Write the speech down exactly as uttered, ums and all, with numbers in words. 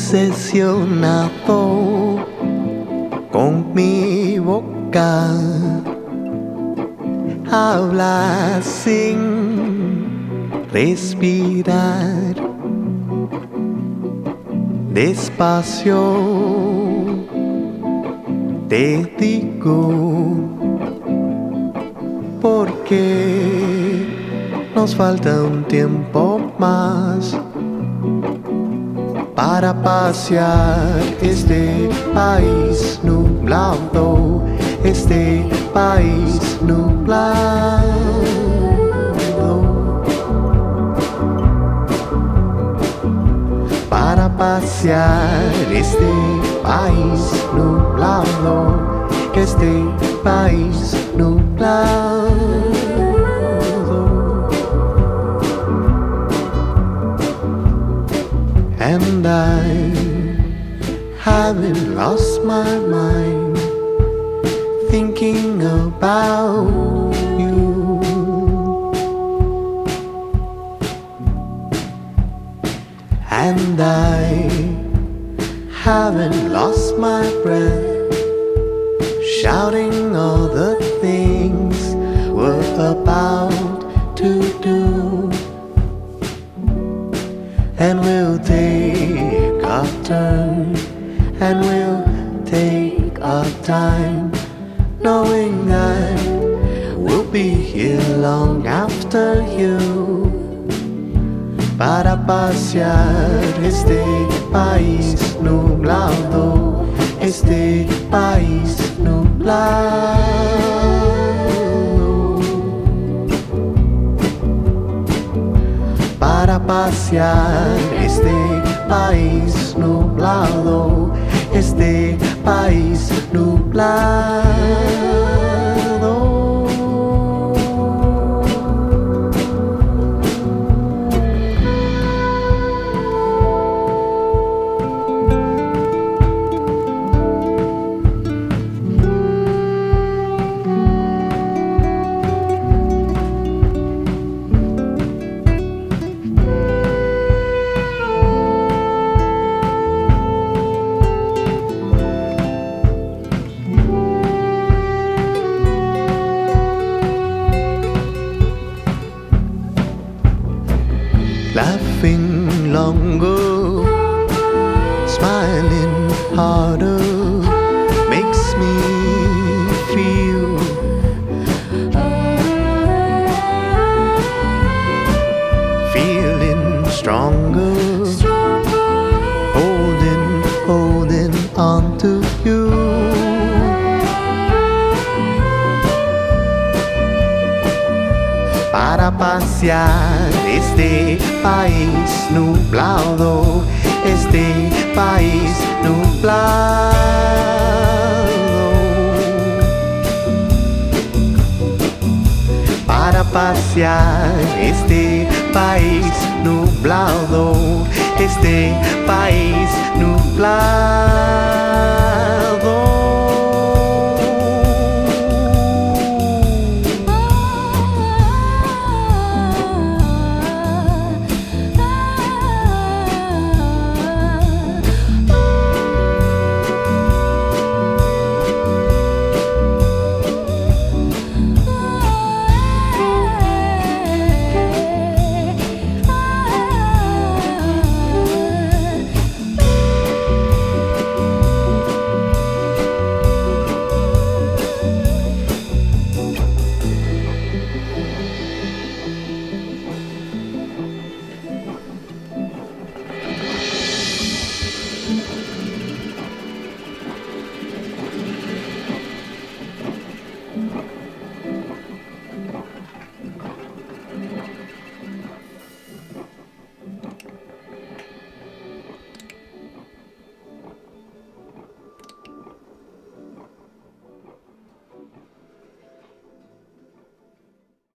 obsesionado con mi boca. Habla sin respirar, despacio te digo, porque nos falta un tiempo más para pasear este país nublado, este país nublado. Para pasear este país nublado, este país nublado. And I haven't lost my mind thinking about you. And I haven't lost my breath shouting all the things we're about to do. And we'll take our turn, and we'll take our time, knowing that we'll be here long after you. Para pasear este país nublado, este país nublado. Para pasear este país nublado, este país nublado. Laughing longer, smiling harder, makes me feel feeling stronger, holding, holding on to you. Para pasear este país nublado, este país nublado. Para pasear este país nublado, este país nublado.